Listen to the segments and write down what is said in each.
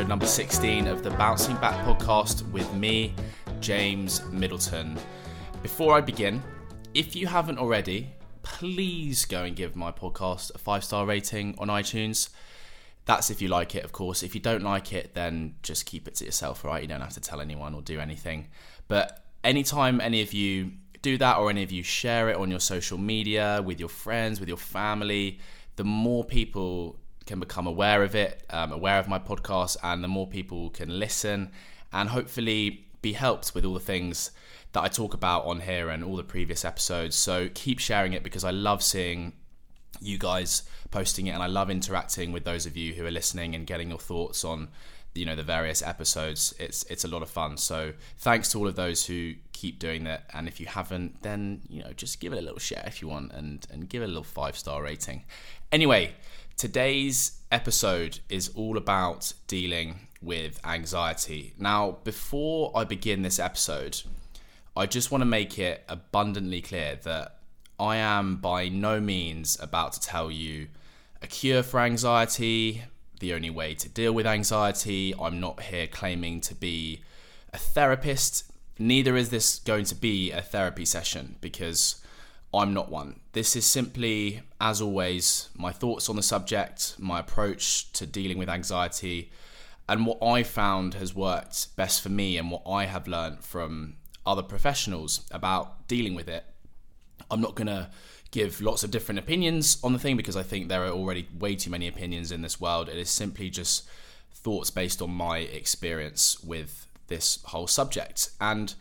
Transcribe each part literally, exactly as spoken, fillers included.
number sixteen of the Bouncing Back podcast with me, James Middleton. Before I begin, if you haven't already, please go and give my podcast a five-star rating on iTunes. That's if you like it, of course. If you don't like it, then just keep it to yourself, right? You don't have to tell anyone or do anything. But anytime any of you do that or any of you share it on your social media, with your friends, with your family, the more people can become aware of it, um, aware of my podcast, and the more people can listen and hopefully be helped with all the things that I talk about on here and all the previous episodes. So keep sharing it because I love seeing you guys posting it and I love interacting with those of you who are listening and getting your thoughts on, you know, the various episodes. It's it's a lot of fun. So thanks to all of those who keep doing that. And if you haven't, then, you know, just give it a little share if you want and, and give it a little five-star rating. Anyway, today's episode is all about dealing with anxiety. Now, before I begin this episode, I just want to make it abundantly clear that I am by no means about to tell you a cure for anxiety, the only way to deal with anxiety. I'm not here claiming to be a therapist. Neither is this going to be a therapy session because I'm not one. This is simply, as always, my thoughts on the subject, my approach to dealing with anxiety, and what I found has worked best for me and what I have learned from other professionals about dealing with it. I'm not going to give lots of different opinions on the thing because I think there are already way too many opinions in this world. It is simply just thoughts based on my experience with this whole subject. And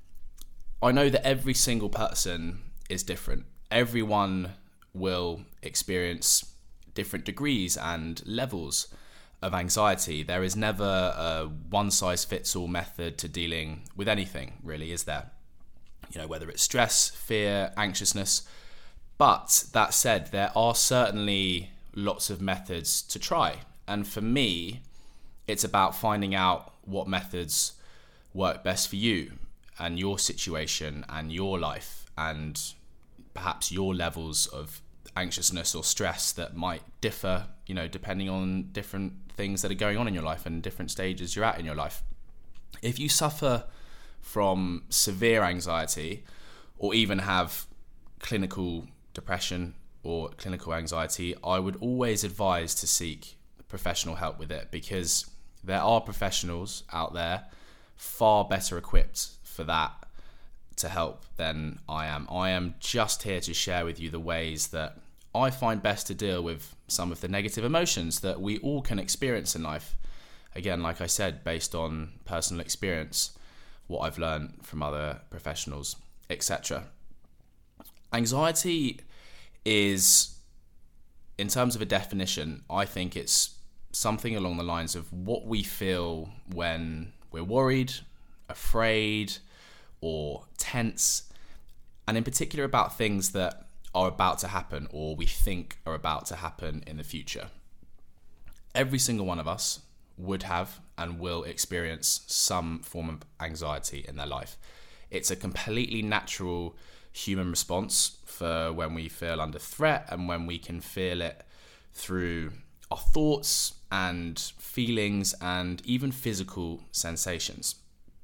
I know that every single person is different. Everyone will experience different degrees and levels of anxiety. There is never a one-size-fits-all method to dealing with anything, really, is there? You know, whether it's stress, fear, anxiousness. But that said, there are certainly lots of methods to try. And for me, it's about finding out what methods work best for you and your situation and your life and perhaps your levels of anxiousness or stress that might differ, you know, depending on different things that are going on in your life and different stages you're at in your life. If you suffer from severe anxiety or even have clinical depression or clinical anxiety, I would always advise to seek professional help with it because there are professionals out there far better equipped for that to help than I am. I am just here to share with you the ways that I find best to deal with some of the negative emotions that we all can experience in life. Again, like I said, based on personal experience, what I've learned from other professionals, et cetera. Anxiety is, in terms of a definition, I think it's something along the lines of what we feel when we're worried, afraid, or tense, and in particular about things that are about to happen or we think are about to happen in the future. Every single one of us would have and will experience some form of anxiety in their life. It's a completely natural human response for when we feel under threat and when we can feel it through our thoughts and feelings and even physical sensations.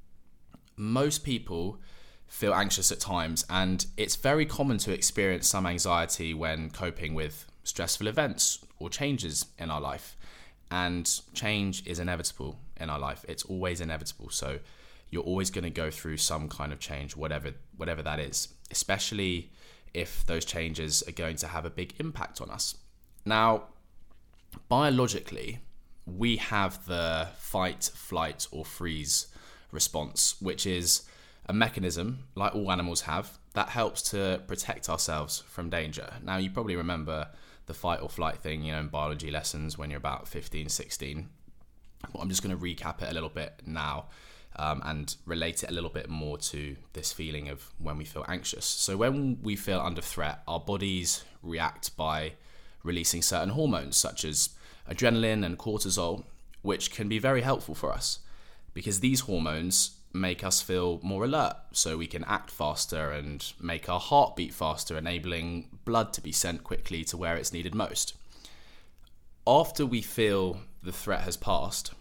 Most people feel anxious at times, and it's very common to experience some anxiety when coping with stressful events or changes in our life. And change is inevitable in our life. It's always inevitable. So you're always going to go through some kind of change, whatever whatever that is, especially if those changes are going to have a big impact on us. Now, biologically, we have the fight, flight, or freeze response, which is a mechanism, like all animals have, that helps to protect ourselves from danger. Now, you probably remember the fight or flight thing, you know, in biology lessons when you're about fifteen, sixteen. Well, I'm just going to recap it a little bit now um, and relate it a little bit more to this feeling of when we feel anxious. So when we feel under threat, our bodies react by releasing certain hormones such as adrenaline and cortisol, which can be very helpful for us because these hormones make us feel more alert, so we can act faster and make our heart beat faster, enabling blood to be sent quickly to where it's needed most. After we feel the threat has passed,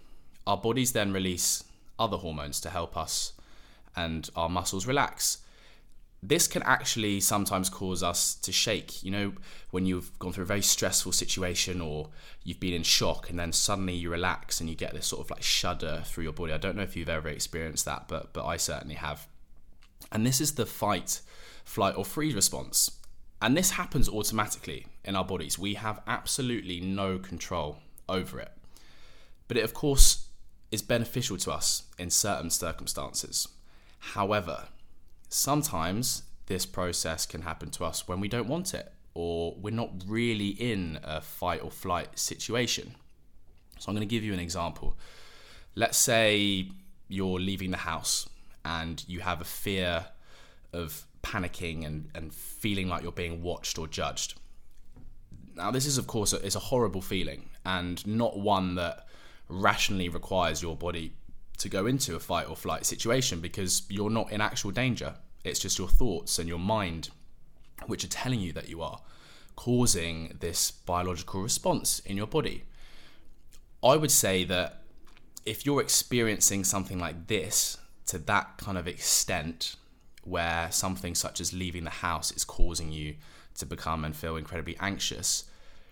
our bodies then release other hormones to help us and our muscles relax. This can actually sometimes cause us to shake. You know, when you've gone through a very stressful situation or you've been in shock and then suddenly you relax and you get this sort of like shudder through your body. I don't know if you've ever experienced that, but but I certainly have. And this is the fight, flight or freeze response. And this happens automatically in our bodies. We have absolutely no control over it. But it, of course, is beneficial to us in certain circumstances. However, sometimes this process can happen to us when we don't want it, or we're not really in a fight or flight situation. So I'm going to give you an example. Let's say you're leaving the house and you have a fear of panicking and, and feeling like you're being watched or judged. Now, this is, of course, a, is a horrible feeling and not one that rationally requires your body to go into a fight or flight situation because you're not in actual danger. It's just your thoughts and your mind which are telling you that you are, causing this biological response in your body. I would say that if you're experiencing something like this to that kind of extent, where something such as leaving the house is causing you to become and feel incredibly anxious,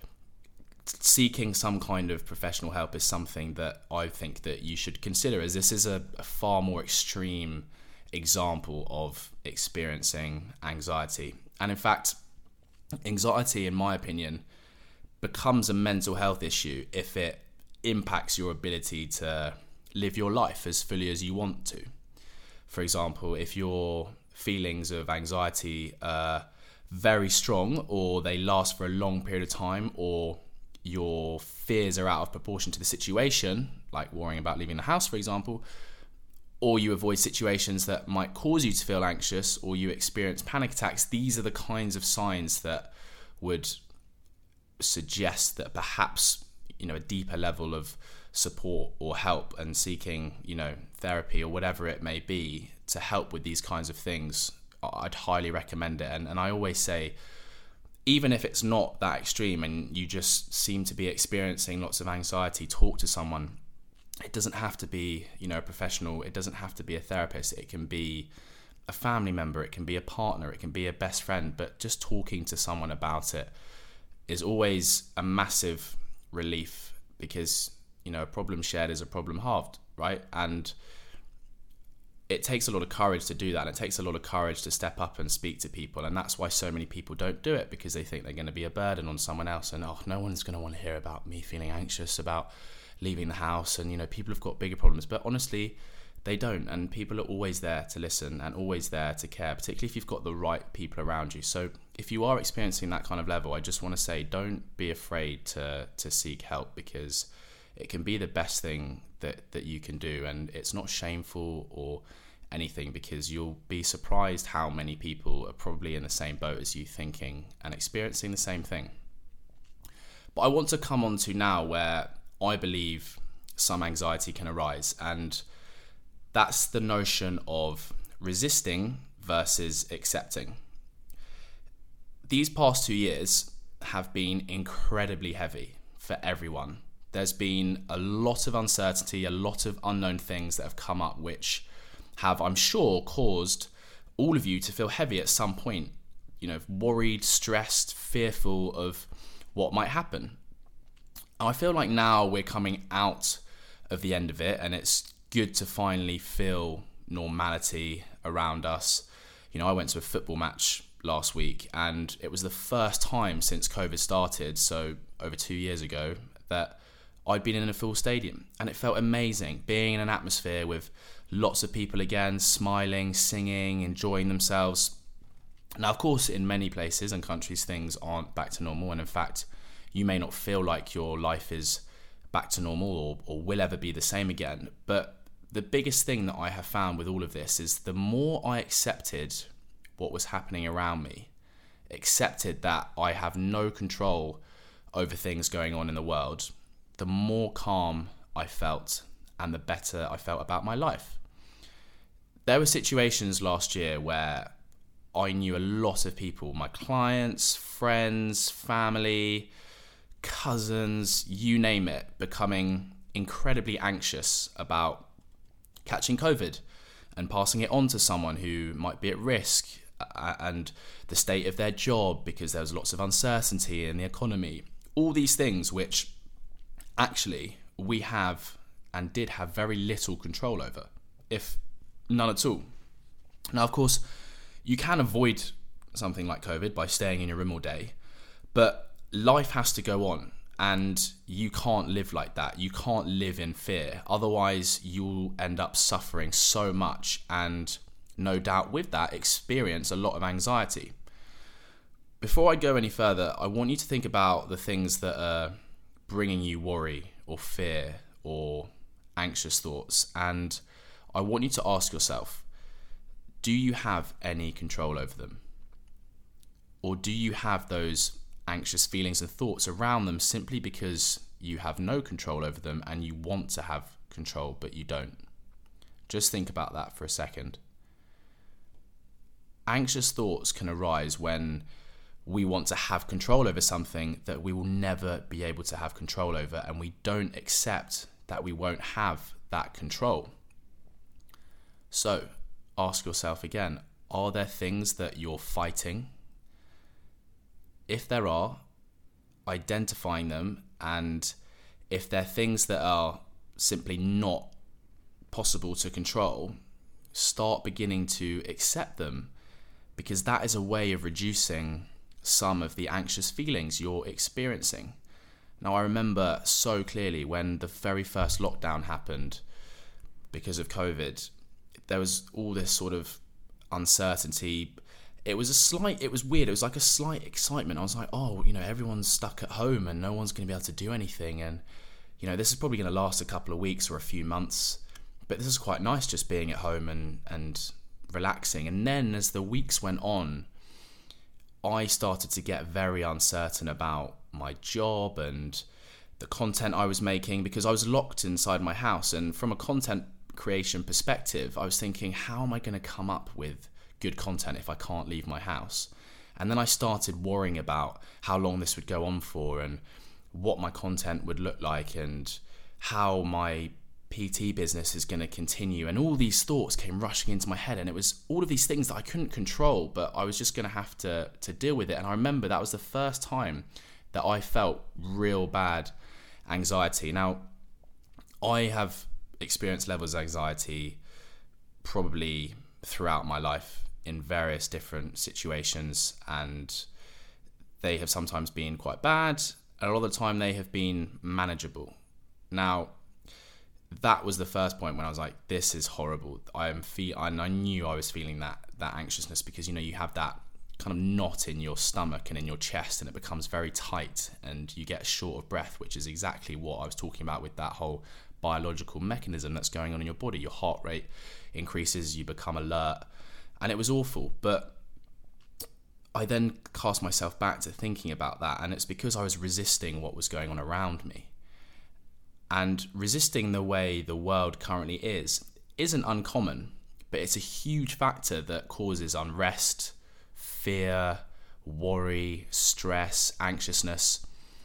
seeking some kind of professional help is something that I think that you should consider, as this is a, a far more extreme example of experiencing anxiety. And in fact, anxiety, in my opinion, becomes a mental health issue if it impacts your ability to live your life as fully as you want to. For example, if your feelings of anxiety are very strong, or they last for a long period of time, or your fears are out of proportion to the situation, like worrying about leaving the house, for example, or you avoid situations that might cause you to feel anxious, or you experience panic attacks, these are the kinds of signs that would suggest that perhaps, you know, a deeper level of support or help and seeking, you know, therapy or whatever it may be to help with these kinds of things, I'd highly recommend it. And, and I always say, even if it's not that extreme and you just seem to be experiencing lots of anxiety, talk to someone. It doesn't have to be, you know, a professional. It doesn't have to be a therapist. It can be a family member. It can be a partner. It can be a best friend. But just talking to someone about it is always a massive relief, because, you know, a problem shared is a problem halved, right? And it takes a lot of courage to do that. It takes a lot of courage to step up and speak to people. And that's why so many people don't do it, because they think they're going to be a burden on someone else. And, oh, no one's going to want to hear about me feeling anxious about leaving the house. And, you know, people have got bigger problems. But honestly, they don't. And people are always there to listen and always there to care, particularly if you've got the right people around you. So if you are experiencing that kind of level, I just want to say, don't be afraid to to seek help, because it can be the best thing that, that you can do. And it's not shameful or anything, because you'll be surprised how many people are probably in the same boat as you, thinking and experiencing the same thing. But I want to come on to now where I believe some anxiety can arise, and that's the notion of resisting versus accepting. These past two years have been incredibly heavy for everyone. There's been a lot of uncertainty, a lot of unknown things that have come up, which have, I'm sure, caused all of you to feel heavy at some point, you know, worried, stressed, fearful of what might happen. And I feel like now we're coming out of the end of it, and it's good to finally feel normality around us. You know, I went to a football match last week, and it was the first time since COVID started, so over two years ago, that I'd been in a full stadium, and it felt amazing being in an atmosphere with lots of people again, smiling, singing, enjoying themselves. Now, of course, in many places and countries, things aren't back to normal, and in fact, you may not feel like your life is back to normal or, or will ever be the same again. But the biggest thing that I have found with all of this is the more I accepted what was happening around me, accepted that I have no control over things going on in the world, the more calm I felt and the better I felt about my life. There were situations last year where I knew a lot of people, my clients, friends, family, cousins, you name it, becoming incredibly anxious about catching COVID and passing it on to someone who might be at risk, uh, and the state of their job because there was lots of uncertainty in the economy. All these things which actually we have and did have very little control over, if none at all. Now, of course, you can avoid something like COVID by staying in your room all day, but life has to go on. And you can't live like that. You can't live in fear. Otherwise, you'll end up suffering so much and no doubt with that experience a lot of anxiety. Before I go any further, I want you to think about the things that are bringing you worry or fear or anxious thoughts. And I want you to ask yourself, do you have any control over them? Or do you have those anxious feelings and thoughts around them simply because you have no control over them and you want to have control but you don't? Just think about that for a second. Anxious thoughts can arise when we want to have control over something that we will never be able to have control over, and we don't accept that we won't have that control. So ask yourself again, are there things that you're fighting? If there are, identifying them, and if they're things that are simply not possible to control, start beginning to accept them, because that is a way of reducing some of the anxious feelings you're experiencing. Now, I remember so clearly when the very first lockdown happened because of COVID, there was all this sort of uncertainty. It was a slight, it was weird. It was like a slight excitement. I was like, oh, you know, everyone's stuck at home and no one's going to be able to do anything. And, you know, this is probably going to last a couple of weeks or a few months. But this is quite nice, just being at home and, and relaxing. And then as the weeks went on, I started to get very uncertain about my job and the content I was making, because I was locked inside my house. And from a content creation perspective, I was thinking, how am I going to come up with good content if I can't leave my house? And then I started worrying about how long this would go on for and what my content would look like and how my P T business is going to continue. And all these thoughts came rushing into my head, and it was all of these things that I couldn't control, but I was just going to have to to deal with it. And I remember that was the first time that I felt real bad anxiety. Now, I have experienced levels of anxiety probably throughout my life in various different situations, and they have sometimes been quite bad, and a lot of the time they have been manageable. Now, that was the first point when I was like, this is horrible. I am fe- and I knew I was feeling that that anxiousness, because, you know, you have that kind of knot in your stomach and in your chest, and it becomes very tight and you get short of breath, which is exactly what I was talking about with that whole biological mechanism that's going on in your body. Your heart rate increases, you become alert, and it was awful. But I then cast myself back to thinking about that, and it's because I was resisting what was going on around me. And resisting the way the world currently is isn't uncommon, but it's a huge factor that causes unrest, fear, worry, stress, anxiousness.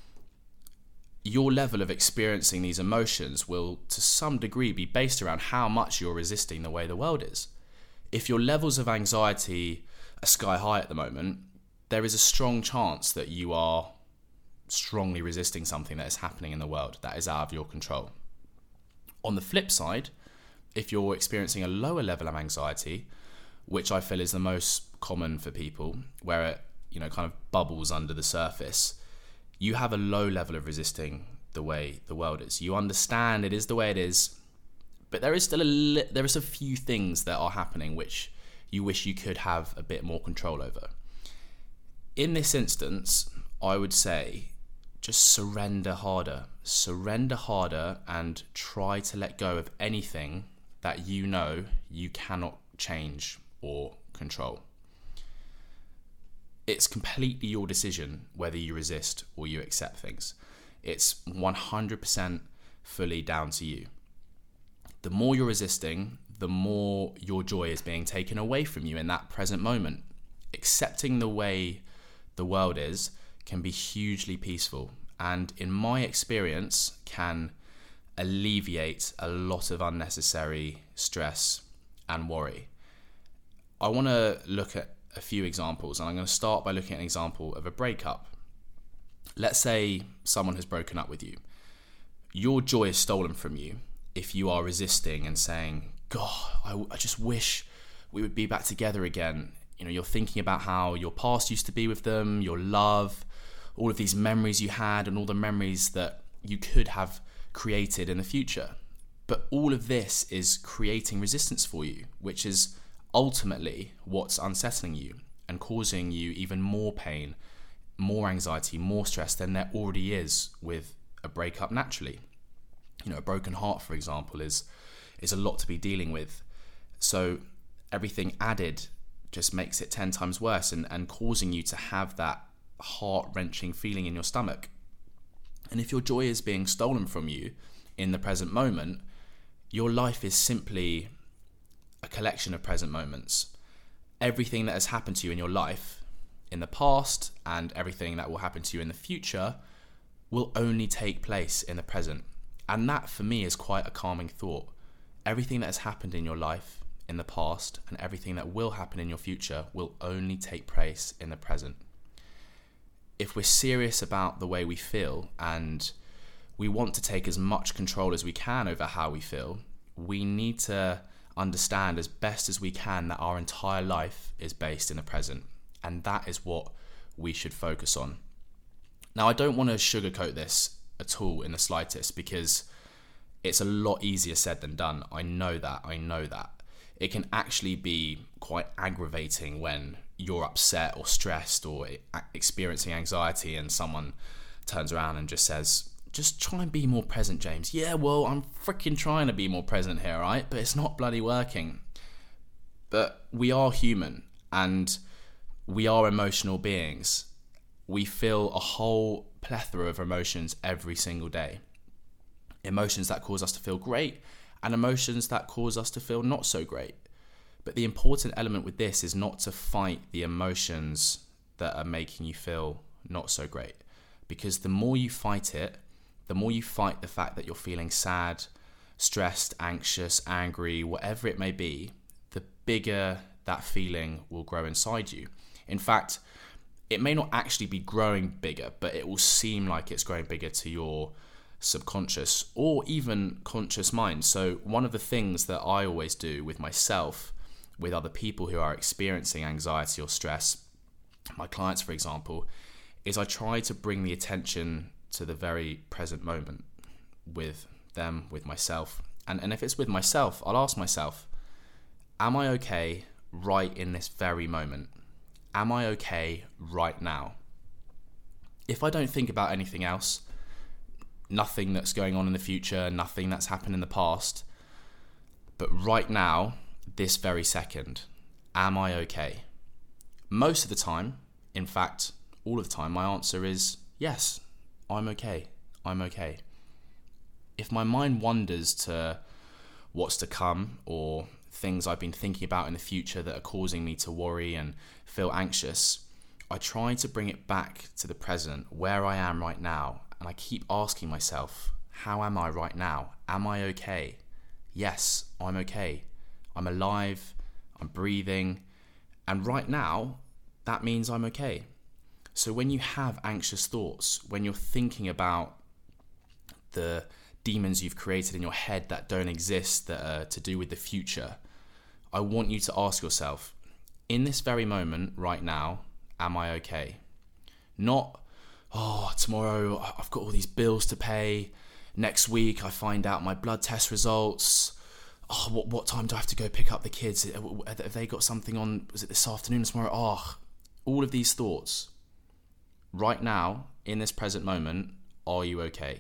Your level of experiencing these emotions will, to some degree, be based around how much you're resisting the way the world is. If your levels of anxiety are sky high at the moment, there is a strong chance that you are strongly resisting something that is happening in the world that is out of your control. On the flip side, if you're experiencing a lower level of anxiety, which I feel is the most common for people, where it, you know, kind of bubbles under the surface, you have a low level of resisting the way the world is. You understand it is the way it is, but there is still a li- there is a few things that are happening which you wish you could have a bit more control over. In this instance, I would say just surrender harder. Surrender harder and try to let go of anything that you know you cannot change or control. It's completely your decision whether you resist or you accept things. It's one hundred percent fully down to you. The more you're resisting, the more your joy is being taken away from you in that present moment. Accepting the way the world is can be hugely peaceful, and in my experience can alleviate a lot of unnecessary stress and worry. I want to look at a few examples, and I'm going to start by looking at an example of a breakup. Let's say someone has broken up with you. Your joy is stolen from you if you are resisting and saying, God, I, I just wish we would be back together again. You know, you're thinking about how your past used to be with them, your love, all of these memories you had, and all the memories that you could have created in the future. But all of this is creating resistance for you, which is ultimately what's unsettling you and causing you even more pain, more anxiety, more stress than there already is with a breakup naturally. You know, a broken heart, for example, is is a lot to be dealing with. So everything added just makes it ten times worse and, and causing you to have that heart-wrenching feeling in your stomach. And if your joy is being stolen from you in the present moment, your life is simply a collection of present moments. Everything that has happened to you in your life in the past and everything that will happen to you in the future will only take place in the present. And that for me is quite a calming thought. Everything that has happened in your life in the past and everything that will happen in your future will only take place in the present. If we're serious about the way we feel and we want to take as much control as we can over how we feel, we need to understand as best as we can that our entire life is based in the present, and that is what we should focus on. Now, I don't want to sugarcoat this at all in the slightest, because it's a lot easier said than done. I know that, I know that. It can actually be quite aggravating when you're upset or stressed or experiencing anxiety and someone turns around and just says, just try and be more present, James. Yeah, well, I'm freaking trying to be more present here, right? But it's not bloody working. But we are human and we are emotional beings. We feel a whole plethora of emotions every single day. Emotions that cause us to feel great and emotions that cause us to feel not so great. But the important element with this is not to fight the emotions that are making you feel not so great. Because the more you fight it, the more you fight the fact that you're feeling sad, stressed, anxious, angry, whatever it may be, the bigger that feeling will grow inside you. In fact, it may not actually be growing bigger, but it will seem like it's growing bigger to your subconscious or even conscious mind. So one of the things that I always do with myself, with other people who are experiencing anxiety or stress, my clients, for example, is I try to bring the attention to the very present moment with them, with myself. And, and if it's with myself, I'll ask myself, am I okay right in this very moment? Am I okay right now? If I don't think about anything else, nothing that's going on in the future, nothing that's happened in the past, but right now, this very second, am I okay? Most of the time, in fact, all of the time, my answer is yes, I'm okay, I'm okay. If my mind wanders to what's to come or things I've been thinking about in the future that are causing me to worry and feel anxious, I try to bring it back to the present, where I am right now, and I keep asking myself, how am I right now? Am I okay? Yes, I'm okay. I'm alive, I'm breathing, and right now, that means I'm okay. So when you have anxious thoughts, when you're thinking about the demons you've created in your head that don't exist, that are to do with the future, I want you to ask yourself, in this very moment, right now, am I okay? Not, oh, tomorrow I've got all these bills to pay. Next week I find out my blood test results. Oh, what what time do I have to go pick up the kids? Have they got something on, was it this afternoon or tomorrow? Oh, all of these thoughts. Right now, in this present moment, are you okay?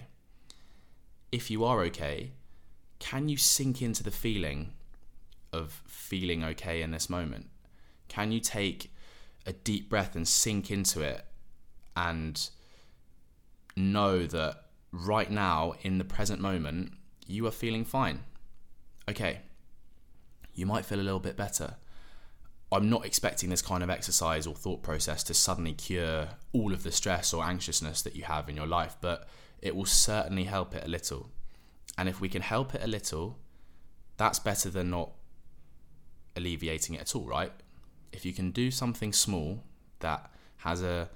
If you are okay, can you sink into the feeling of feeling okay in this moment? Can you take a deep breath and sink into it and know that right now, in the present moment, you are feeling fine? Okay, you might feel a little bit better. I'm not expecting this kind of exercise or thought process to suddenly cure all of the stress or anxiousness that you have in your life, but it will certainly help it a little. And if we can help it a little, that's better than not alleviating it at all, right? If you can do something small that has a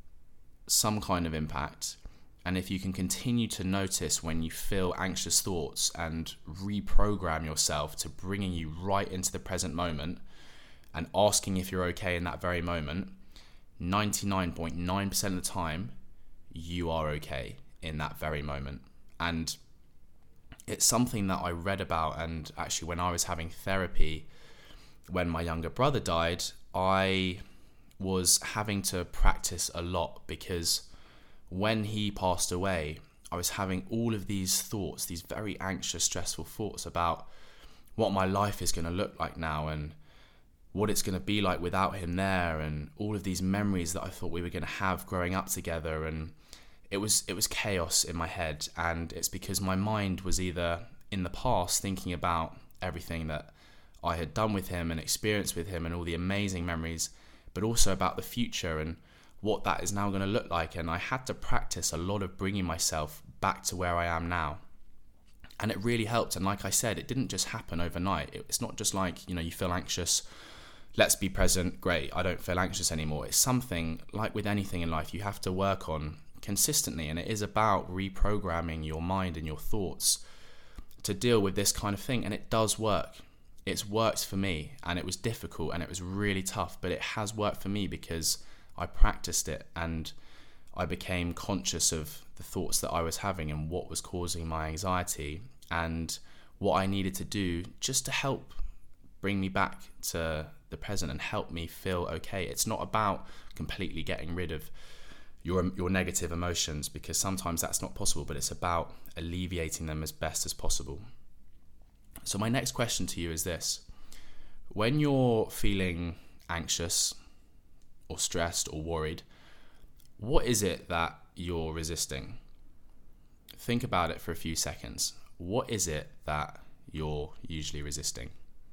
some kind of impact, and if you can continue to notice when you feel anxious thoughts and reprogram yourself to bringing you right into the present moment and asking if you're okay in that very moment, ninety-nine point nine percent of the time, you are okay in that very moment. And it's something that I read about, and actually when I was having therapy, when my younger brother died, I was having to practice a lot, because when he passed away, I was having all of these thoughts, these very anxious, stressful thoughts about what my life is going to look like now and what it's going to be like without him there, and all of these memories that I thought we were going to have growing up together. And it was it was chaos in my head, and it's because my mind was either in the past thinking about everything that I had done with him and experienced with him and all the amazing memories, but also about the future and what that is now going to look like. And I had to practice a lot of bringing myself back to where I am now. And it really helped. And like I said, it didn't just happen overnight. It's not just like, you know, you feel anxious, let's be present, great, I don't feel anxious anymore. It's something like with anything in life you have to work on consistently. And it is about reprogramming your mind and your thoughts to deal with this kind of thing. And it does work. It's worked for me, and it was difficult and it was really tough, but it has worked for me because I practiced it and I became conscious of the thoughts that I was having and what was causing my anxiety and what I needed to do just to help bring me back to the present and help me feel okay. It's not about completely getting rid of your your negative emotions, because sometimes that's not possible, but it's about alleviating them as best as possible. So my next question to you is this: when you're feeling anxious or stressed or worried, what is it that you're resisting? Think about it for a few seconds. What is it that you're usually resisting?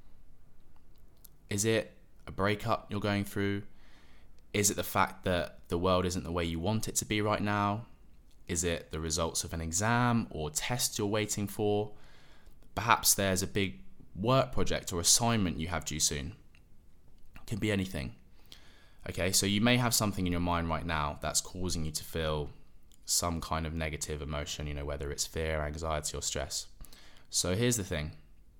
Is it a breakup you're going through? Is it the fact that the world isn't the way you want it to be right now? Is it the results of an exam or test you're waiting for? Perhaps there's a big work project or assignment you have due soon. It can be anything. Okay, so you may have something in your mind right now that's causing you to feel some kind of negative emotion, you know, whether it's fear, anxiety, or stress. So here's the thing.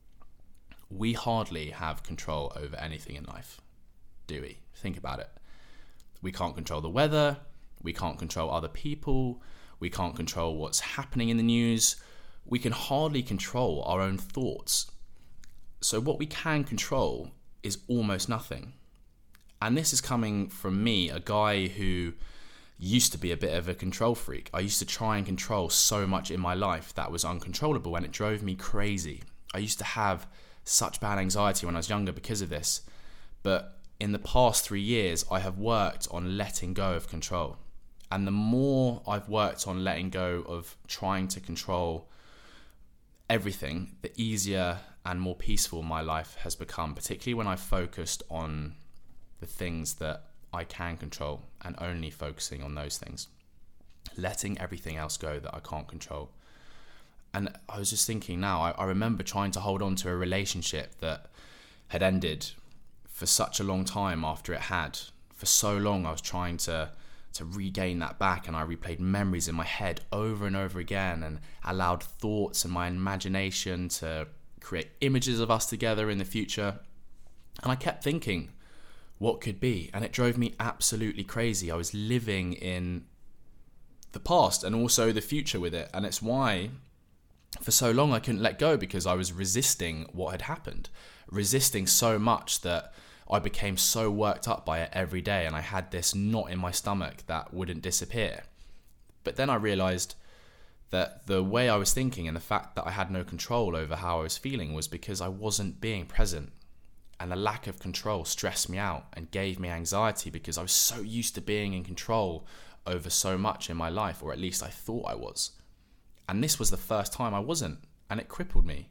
We hardly have control over anything in life, do we? Think about it. We can't control the weather. We can't control other people. We can't control what's happening in the news. We can hardly control our own thoughts. So what we can control is almost nothing. And this is coming from me, a guy who used to be a bit of a control freak. I used to try and control so much in my life that was uncontrollable, and it drove me crazy. I used to have such bad anxiety when I was younger because of this. But in the past three years, I have worked on letting go of control. And the more I've worked on letting go of trying to control everything, the easier and more peaceful my life has become, particularly when I've focused on the things that I can control and only focusing on those things, letting everything else go that I can't control. And I was just thinking now, I, I remember trying to hold on to a relationship that had ended for such a long time after it had. For so long I was trying to to regain that back, and I replayed memories in my head over and over again and allowed thoughts and my imagination to create images of us together in the future. And I kept thinking, what could be? And it drove me absolutely crazy. I was living in the past and also the future with it. And it's why for so long I couldn't let go, because I was resisting what had happened, resisting so much that I became so worked up by it every day, and I had this knot in my stomach that wouldn't disappear. But then I realized that the way I was thinking and the fact that I had no control over how I was feeling was because I wasn't being present. And the lack of control stressed me out and gave me anxiety, because I was so used to being in control over so much in my life, or at least I thought I was. And this was the first time I wasn't, and it crippled me.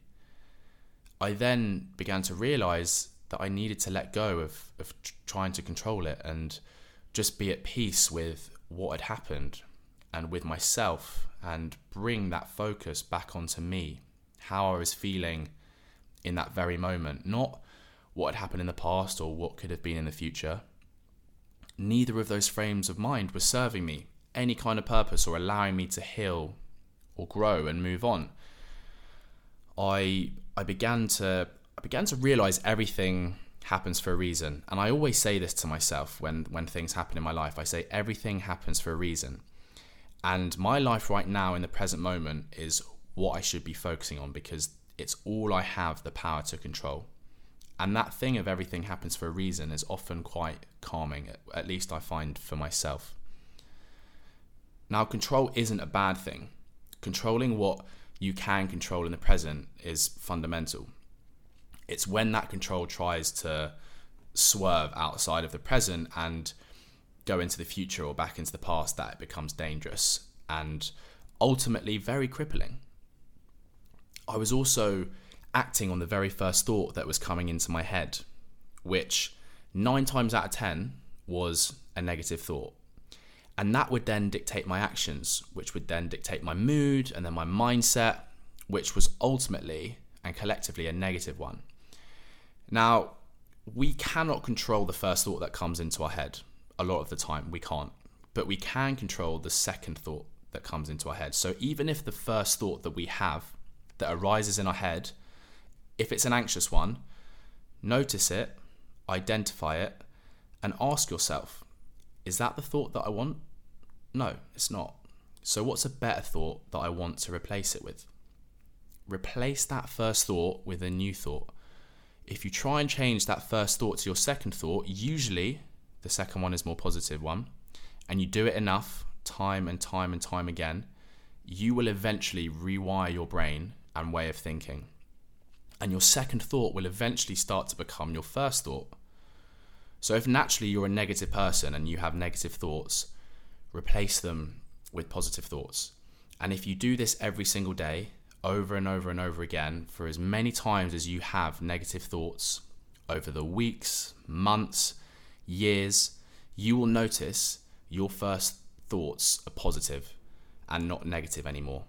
I then began to realize that I needed to let go of, of trying to control it and just be at peace with what had happened and with myself, and bring that focus back onto me how I was feeling in that very moment, not what had happened in the past or what could have been in the future. Neither of those frames of mind were serving me any kind of purpose or allowing me to heal or grow and move on. I I began to I began to realize everything happens for a reason. And I always say this to myself when, when things happen in my life. I say everything happens for a reason. And my life right now in the present moment is what I should be focusing on, because it's all I have the power to control. And that thing of everything happens for a reason is often quite calming, at least I find for myself. Now, control isn't a bad thing. Controlling what you can control in the present is fundamental. It's when that control tries to swerve outside of the present and go into the future or back into the past that it becomes dangerous and ultimately very crippling. I was also acting on the very first thought that was coming into my head, which nine times out of ten was a negative thought. And that would then dictate my actions, which would then dictate my mood and then my mindset, which was ultimately and collectively a negative one. Now, we cannot control the first thought that comes into our head. A lot of the time we can't, but we can control the second thought that comes into our head. So even if the first thought that we have that arises in our head, if it's an anxious one, notice it, identify it, and ask yourself, is that the thought that I want? No, it's not. So what's a better thought that I want to replace it with? Replace that first thought with a new thought. If you try and change that first thought to your second thought, usually the second one is more positive one, and you do it enough time and time and time again, you will eventually rewire your brain and way of thinking. And your second thought will eventually start to become your first thought. So if naturally you're a negative person and you have negative thoughts, replace them with positive thoughts. And if you do this every single day, over and over and over again, for as many times as you have negative thoughts over the weeks, months, years, you will notice your first thoughts are positive and not negative anymore.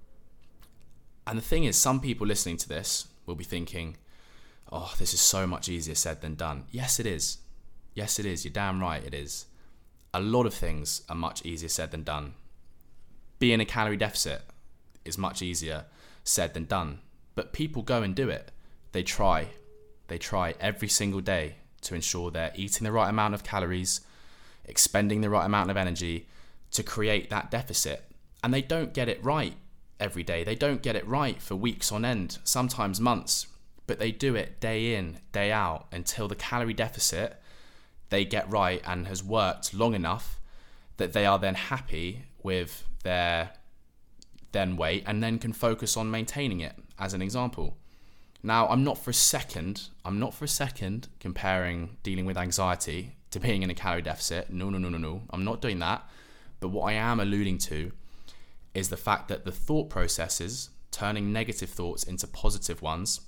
And the thing is, some people listening to this will be thinking, oh, this is so much easier said than done. Yes, it is. Yes, it is. You're damn right it is. A lot of things are much easier said than done. Being a calorie deficit is much easier said than done. But people go and do it. They try. They try every single day to ensure they're eating the right amount of calories, expending the right amount of energy to create that deficit. And they don't get it right every day. They don't get it right for weeks on end, sometimes months. But they do it day in, day out until the calorie deficit they get right and has worked long enough that they are then happy with their then weight and then can focus on maintaining it, as an example. Now, I'm not for a second, I'm not for a second comparing dealing with anxiety to being in a calorie deficit. No, no, no, no, no. I'm not doing that. But what I am alluding to is the fact that the thought processes, turning negative thoughts into positive ones,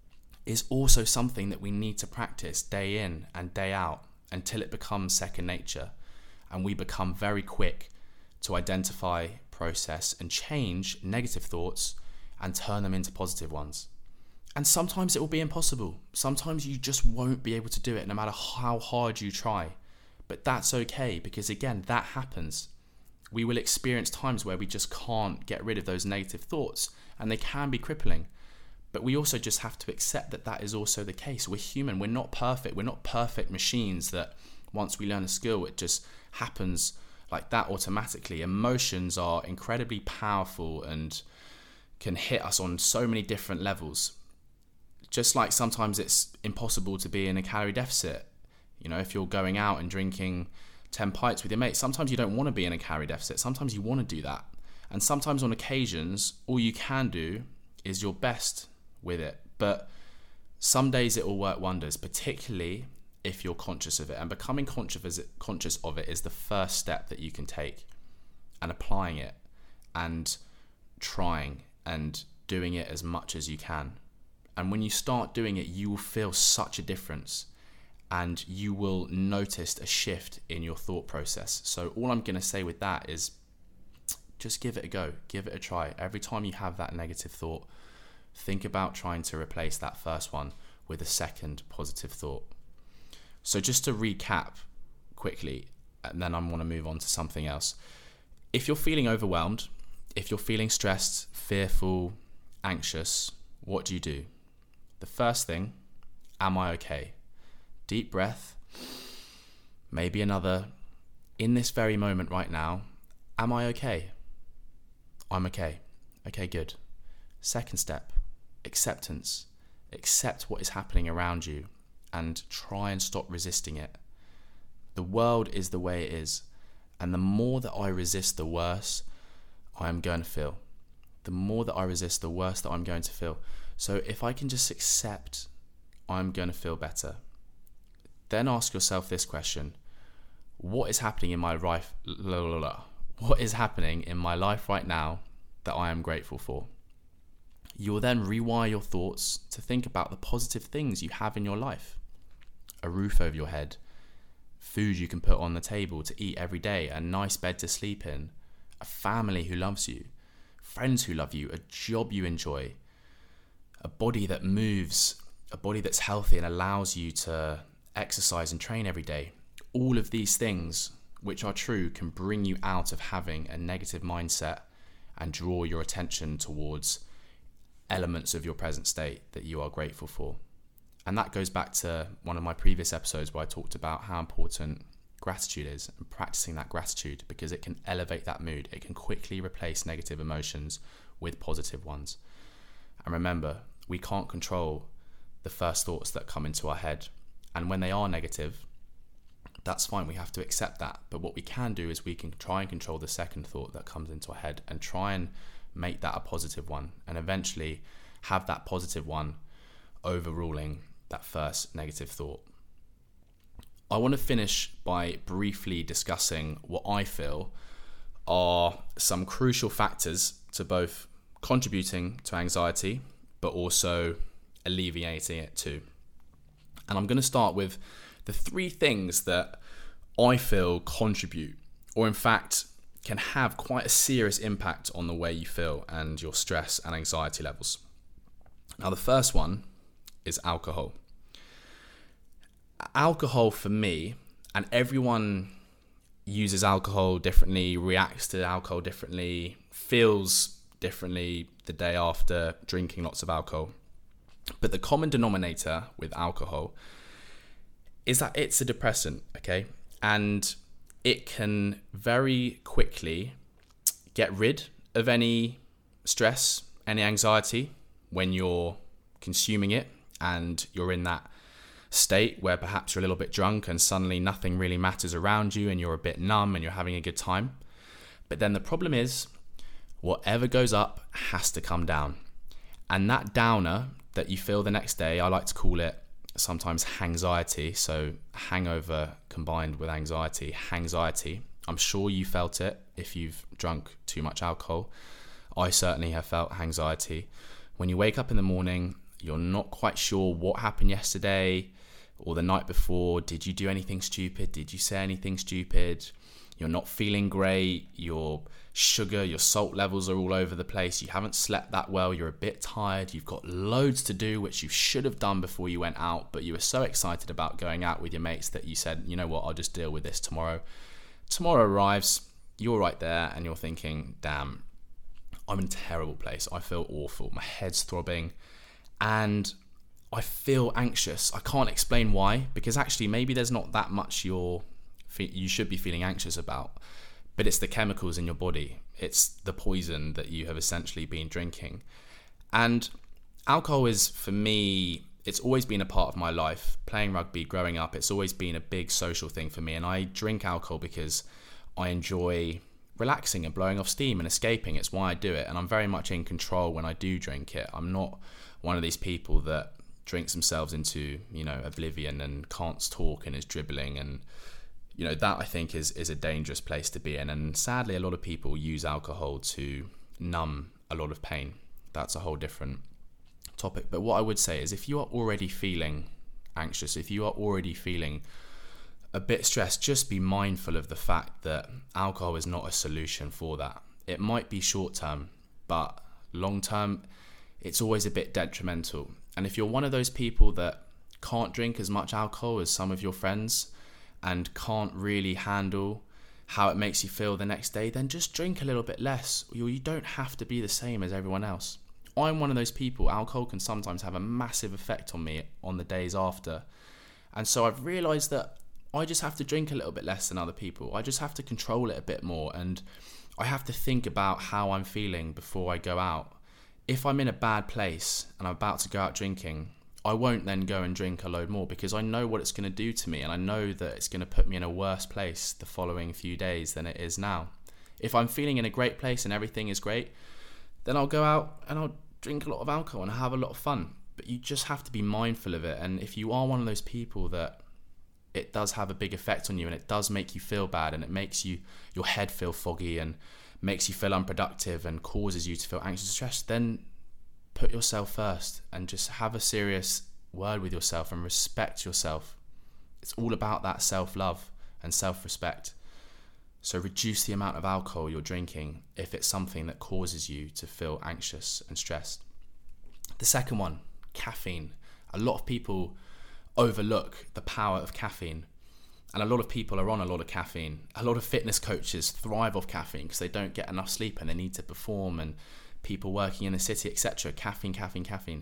is also something that we need to practice day in and day out until it becomes second nature. And we become very quick to identify, process, and change negative thoughts and turn them into positive ones. And sometimes it will be impossible. Sometimes you just won't be able to do it no matter how hard you try. But that's okay, because again, that happens. We will experience times where we just can't get rid of those negative thoughts, and they can be crippling. But we also just have to accept that that is also the case. We're human. We're not perfect. We're not perfect machines that once we learn a skill, it just happens like that automatically. Emotions are incredibly powerful and can hit us on so many different levels. Just like sometimes it's impossible to be in a calorie deficit. You know, if you're going out and drinking ten pints with your mates, sometimes you don't want to be in a calorie deficit. Sometimes you want to do that. And sometimes on occasions, all you can do is your best with it. But some days it will work wonders, particularly if you're conscious of it. And becoming conscious conscious of it is the first step that you can take, and applying it and trying and doing it as much as you can. And when you start doing it, you will feel such a difference, and you will notice a shift in your thought process. So all I'm going to say with that is just give it a go, give it a try. Every time you have that negative thought, think about trying to replace that first one with a second positive thought. So just to recap quickly, and then I want to move on to something else. If you're feeling overwhelmed, if you're feeling stressed, fearful, anxious, what do you do? The first thing, am I okay? Deep breath, maybe another. In this very moment right now, am I okay? I'm okay. Okay, good. Second step, acceptance. Accept what is happening around you and try and stop resisting it. The world is the way it is, and the more that I resist, the worse I am going to feel. The more that I resist, the worse that I'm going to feel. So if I can just accept I'm going to feel better, then ask yourself this question: what is happening in my life? What is happening in my life right now that I am grateful for? You will then rewire your thoughts to think about the positive things you have in your life. A roof over your head, food you can put on the table to eat every day, a nice bed to sleep in, a family who loves you, friends who love you, a job you enjoy, a body that moves, a body that's healthy and allows you to exercise and train every day. All of these things, which are true, can bring you out of having a negative mindset and draw your attention towards elements of your present state that you are grateful for. And that goes back to one of my previous episodes where I talked about how important gratitude is, and practicing that gratitude, because it can elevate that mood. It can quickly replace negative emotions with positive ones. And remember, we can't control the first thoughts that come into our head. And when they are negative, that's fine. We have to accept that. But what we can do is we can try and control the second thought that comes into our head and try and make that a positive one, and eventually have that positive one overruling that first negative thought. I want to finish by briefly discussing what I feel are some crucial factors to both contributing to anxiety, but also alleviating it too. And I'm going to start with the three things that I feel contribute, or in fact can have quite a serious impact on the way you feel and your stress and anxiety levels. Now, the first one is alcohol. Alcohol for me, and everyone uses alcohol differently, reacts to alcohol differently, feels differently the day after drinking lots of alcohol. But the common denominator with alcohol is that it's a depressant, okay? And it can very quickly get rid of any stress, any anxiety when you're consuming it and you're in that state where perhaps you're a little bit drunk and suddenly nothing really matters around you and you're a bit numb and you're having a good time. But then the problem is, whatever goes up has to come down. And that downer that you feel the next day, I like to call it sometimes hangxiety. So hangover combined with anxiety, hangxiety. I'm sure you felt it if you've drunk too much alcohol. I certainly have felt hangxiety. When you wake up in the morning, you're not quite sure what happened yesterday or the night before. Did you do anything stupid? Did you say anything stupid? You're not feeling great. Your sugar, your salt levels are all over the place. You haven't slept that well. You're a bit tired. You've got loads to do, which you should have done before you went out, but you were so excited about going out with your mates that you said, you know what, I'll just deal with this tomorrow. Tomorrow arrives, you're right there, and you're thinking, damn, I'm in a terrible place. I feel awful. My head's throbbing, and I feel anxious. I can't explain why, because actually maybe there's not that much you're you should be feeling anxious about, but it's the chemicals in your body. It's the poison that you have essentially been drinking. And alcohol is, for me, it's always been a part of my life. Playing rugby, growing up, it's always been a big social thing for me. And I drink alcohol because I enjoy relaxing and blowing off steam and escaping. It's why I do it. And I'm very much in control when I do drink it. I'm not one of these people that drinks themselves into, you know, oblivion and can't talk and is dribbling, and you know, that I think is is a dangerous place to be in. And sadly, a lot of people use alcohol to numb a lot of pain. That's a whole different topic. But what I would say is, if you are already feeling anxious, if you are already feeling a bit stressed, just be mindful of the fact that alcohol is not a solution for that. It might be short term, but long term, it's always a bit detrimental. And if you're one of those people that can't drink as much alcohol as some of your friends and can't really handle how it makes you feel the next day, then just drink a little bit less. You, you don't have to be the same as everyone else. I'm one of those people. Alcohol can sometimes have a massive effect on me on the days after. And so I've realised that I just have to drink a little bit less than other people. I just have to control it a bit more, and I have to think about how I'm feeling before I go out. If I'm in a bad place and I'm about to go out drinking, I won't then go and drink a load more, because I know what it's going to do to me, and I know that it's going to put me in a worse place the following few days than it is now. If I'm feeling in a great place and everything is great, then I'll go out and I'll drink a lot of alcohol and have a lot of fun. But you just have to be mindful of it. And if you are one of those people that it does have a big effect on you and it does make you feel bad and it makes you your head feel foggy and makes you feel unproductive and causes you to feel anxious and stressed, then put yourself first and just have a serious word with yourself and respect yourself. It's all about that self-love and self-respect. So reduce the amount of alcohol you're drinking if it's something that causes you to feel anxious and stressed. The second one, caffeine. A lot of people overlook the power of caffeine, and a lot of people are on a lot of caffeine. A lot of fitness coaches thrive off caffeine because they don't get enough sleep and they need to perform, and people working in the city, et cetera. Caffeine, caffeine, caffeine.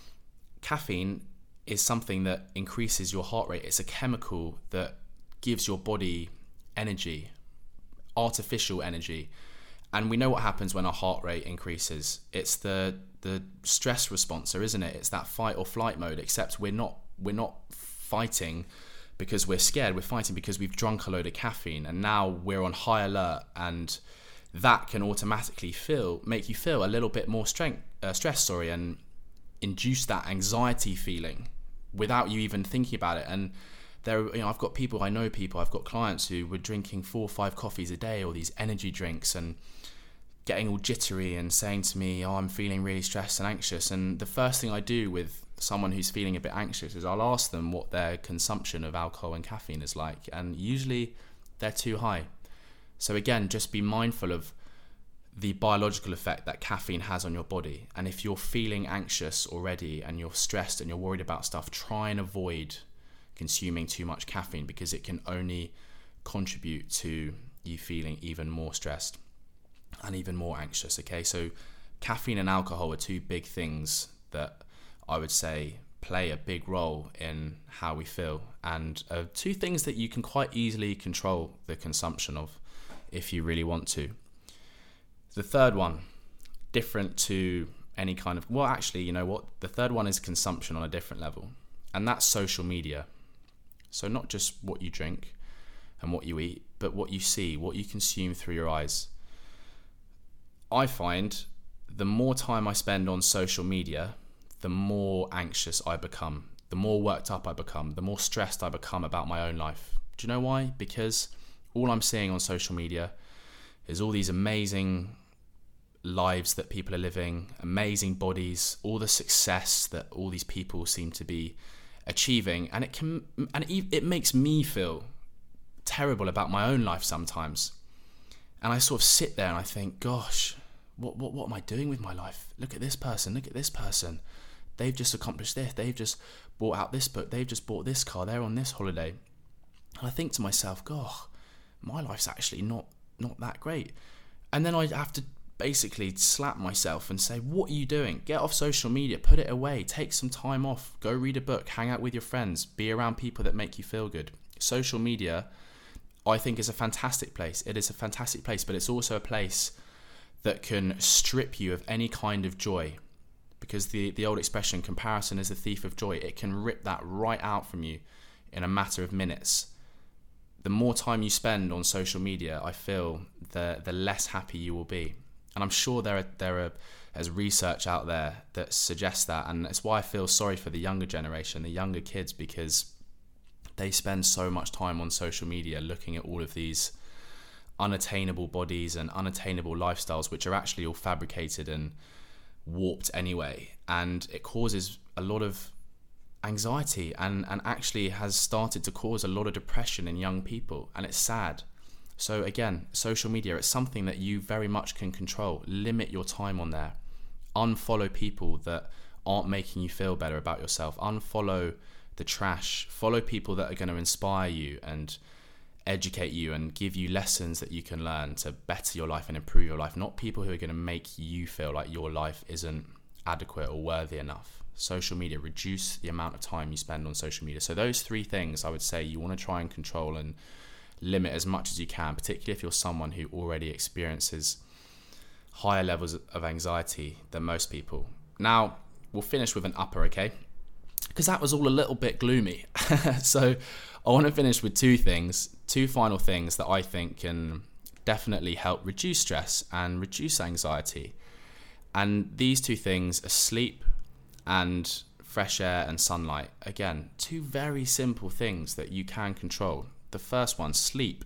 Caffeine is something that increases your heart rate. It's a chemical that gives your body energy, artificial energy. And we know what happens when our heart rate increases. It's the the stress responser, isn't it? It's that fight or flight mode, except we're not we're not fighting because we're scared. We're fighting because we've drunk a load of caffeine, and now we're on high alert, and that can automatically feel make you feel a little bit more strength, uh, stress, sorry, and induce that anxiety feeling without you even thinking about it. And there, you know, I've got people, I know people, I've got clients who were drinking four or five coffees a day, or these energy drinks, and getting all jittery and saying to me, oh, I'm feeling really stressed and anxious. And the first thing I do with someone who's feeling a bit anxious is I'll ask them what their consumption of alcohol and caffeine is like, and usually they're too high. So again, just be mindful of the biological effect that caffeine has on your body. And if you're feeling anxious already and you're stressed and you're worried about stuff, try and avoid consuming too much caffeine, because it can only contribute to you feeling even more stressed and even more anxious. Okay, so caffeine and alcohol are two big things that I would say play a big role in how we feel, and uh, two things that you can quite easily control the consumption of if you really want to. The third one, different to any kind of, well actually, you know what, the third one is consumption on a different level, and that's social media. So not just what you drink and what you eat, but what you see, what you consume through your eyes. I find the more time I spend on social media, the more anxious I become, the more worked up I become, the more stressed I become about my own life. Do you know why? Because all I'm seeing on social media is all these amazing lives that people are living, amazing bodies, all the success that all these people seem to be achieving, and it can and it, it makes me feel terrible about my own life sometimes. And I sort of sit there and I think, gosh, what what what am I doing with my life? Look at this person, look at this person. They've just accomplished this, they've just bought out this book, they've just bought this car, they're on this holiday. And I think to myself, gosh, my life's actually not not that great. And then I have to basically slap myself and say, what are you doing? Get off social media, put it away, take some time off, go read a book, hang out with your friends, be around people that make you feel good. Social media, I think, is a fantastic place. It is a fantastic place, but it's also a place that can strip you of any kind of joy, because the, the old expression, comparison is the thief of joy, it can rip that right out from you in a matter of minutes. The more time you spend on social media, I feel, the the less happy you will be. And I'm sure there are there are there's research out there that suggests that, and it's why I feel sorry for the younger generation, the younger kids, because they spend so much time on social media looking at all of these unattainable bodies and unattainable lifestyles, which are actually all fabricated and warped anyway, and it causes a lot of anxiety and, and actually has started to cause a lot of depression in young people, and it's sad. So again, social media, it's something that you very much can control. Limit your time on there. Unfollow people that aren't making you feel better about yourself. Unfollow the trash. Follow people that are going to inspire you and educate you and give you lessons that you can learn to better your life and improve your life. Not people who are going to make you feel like your life isn't adequate or worthy enough. Social media, reduce the amount of time you spend on social media. So those three things I would say you want to try and control and limit as much as you can, particularly if you're someone who already experiences higher levels of anxiety than most people. Now, we'll finish with an upper, okay? Because that was all a little bit gloomy. So I want to finish with two things, two final things that I think can definitely help reduce stress and reduce anxiety. And these two things are sleep and fresh air and sunlight. Again, two very simple things that you can control. The first one, sleep.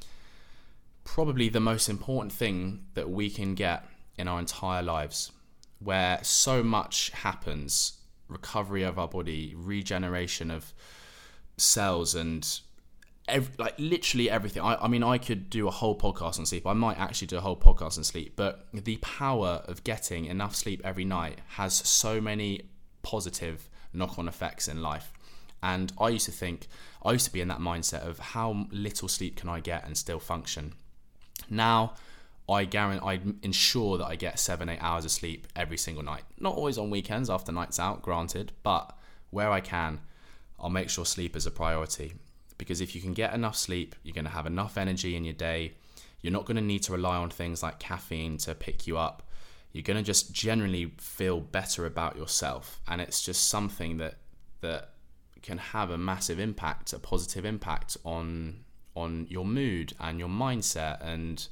Probably the most important thing that we can get in our entire lives, where so much happens, recovery of our body, regeneration of cells, and every, like literally everything. I, I mean, I could do a whole podcast on sleep. I might actually do a whole podcast on sleep, but the power of getting enough sleep every night has so many positive knock-on effects in life. And I used to think, I used to be in that mindset of how little sleep can I get and still function. Now, I guarantee, I ensure that I get seven, eight hours of sleep every single night. Not always on weekends after nights out, granted, but where I can, I'll make sure sleep is a priority. Because if you can get enough sleep, you're going to have enough energy in your day. You're not going to need to rely on things like caffeine to pick you up. You're going to just generally feel better about yourself. And it's just something that that can have a massive impact, a positive impact on on your mood and your mindset and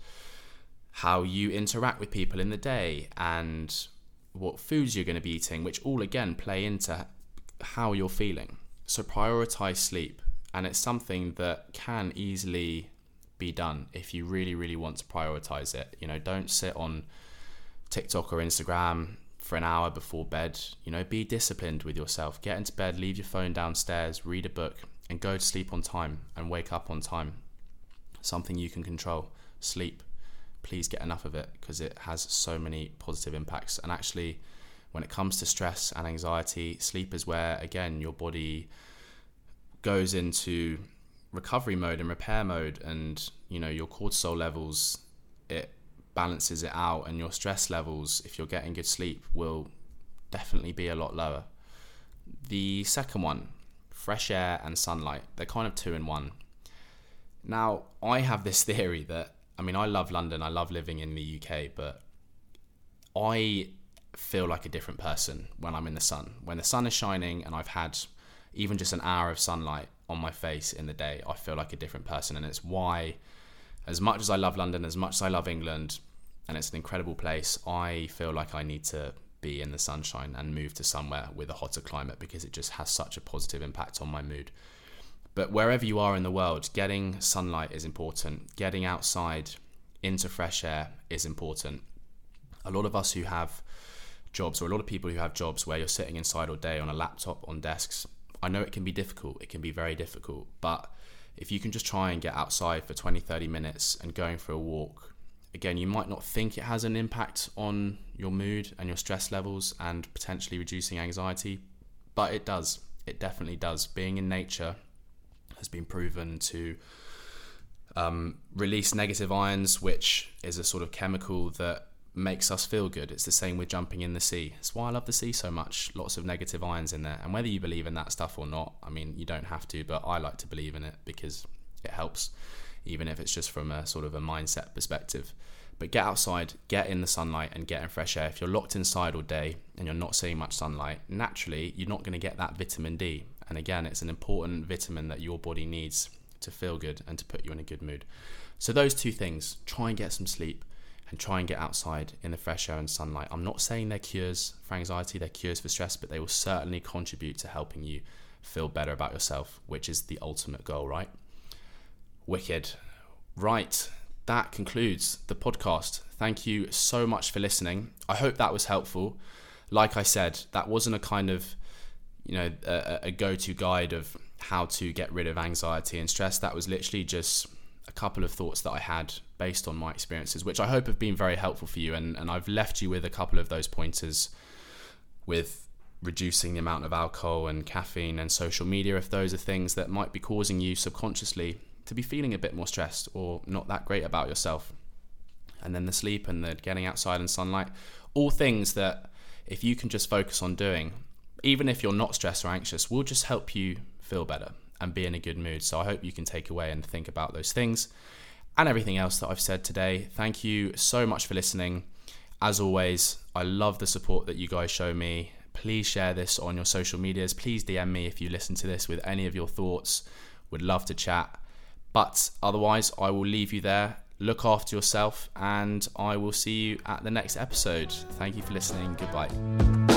how you interact with people in the day and what foods you're going to be eating, which all again play into how you're feeling. So prioritize sleep, and it's something that can easily be done if you really, really want to prioritize it. You know, don't sit on TikTok or Instagram for an hour before bed. You know, be disciplined with yourself. Get into bed, leave your phone downstairs, read a book, and go to sleep on time and wake up on time. Something you can control. Sleep. Please get enough of it because it has so many positive impacts. And actually, when it comes to stress and anxiety, sleep is where, again, your body goes into recovery mode and repair mode, and, you know, your cortisol levels, it balances it out, and your stress levels, if you're getting good sleep, will definitely be a lot lower. The second one, fresh air and sunlight. They're kind of two in one. Now, I have this theory that, I mean, I love London, I love living in the U K, but I feel like a different person when I'm in the sun. When the sun is shining and I've had even just an hour of sunlight on my face in the day, I feel like a different person. And it's why, as much as I love London, as much as I love England, and it's an incredible place, I feel like I need to be in the sunshine and move to somewhere with a hotter climate because it just has such a positive impact on my mood. But wherever you are in the world, getting sunlight is important. Getting outside into fresh air is important. A lot of us who have jobs, or a lot of people who have jobs where you're sitting inside all day on a laptop, on desks, I know it can be difficult. It can be very difficult. But if you can just try and get outside for twenty, thirty minutes and going for a walk, again, you might not think it has an impact on your mood and your stress levels and potentially reducing anxiety, but it does. It definitely does. Being in nature has been proven to um, release negative ions, which is a sort of chemical that makes us feel good. It's the same with jumping in the sea. It's why I love the sea so much. Lots of negative ions in there. And whether you believe in that stuff or not, I mean, you don't have to, but I like to believe in it because it helps, even if it's just from a sort of a mindset perspective. But get outside, get in the sunlight and get in fresh air. If you're locked inside all day and you're not seeing much sunlight, naturally, you're not going to get that vitamin D. And again, it's an important vitamin that your body needs to feel good and to put you in a good mood. So those two things, try and get some sleep and try and get outside in the fresh air and sunlight. I'm not saying they're cures for anxiety, they're cures for stress, but they will certainly contribute to helping you feel better about yourself, which is the ultimate goal, right? Wicked. Right, that concludes the podcast. Thank you so much for listening. I hope that was helpful. Like I said, that wasn't a kind of, you know, a, a go-to guide of how to get rid of anxiety and stress. That was literally just a couple of thoughts that I had based on my experiences, which I hope have been very helpful for you. And, and I've left you with a couple of those pointers with reducing the amount of alcohol and caffeine and social media, if those are things that might be causing you subconsciously to be feeling a bit more stressed or not that great about yourself. And then the sleep and the getting outside in sunlight, all things that if you can just focus on doing, even if you're not stressed or anxious, will just help you feel better and be in a good mood. So I hope you can take away and think about those things and everything else that I've said today. Thank you so much for listening. As always, I love the support that you guys show me. Please share this on your social medias. Please D M me if you listen to this with any of your thoughts. Would love to chat. But otherwise, I will leave you there. Look after yourself, and I will see you at the next episode. Thank you for listening. Goodbye.